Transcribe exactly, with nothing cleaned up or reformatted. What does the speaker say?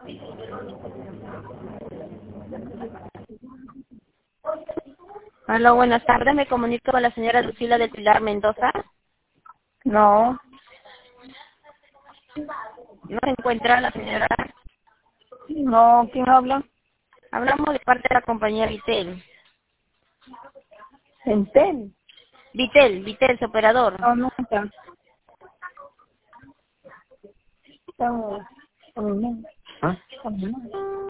Hola, buenas tardes. Me comunico con la señora Lucila del Pilar Mendoza. No, ¿No se encuentra la señora? no, ¿quién habla? Hablamos de parte de la compañía Vitel. Entel. Vitel, Vitel, su operador. No, no está. Está, está, ¿Ah? está,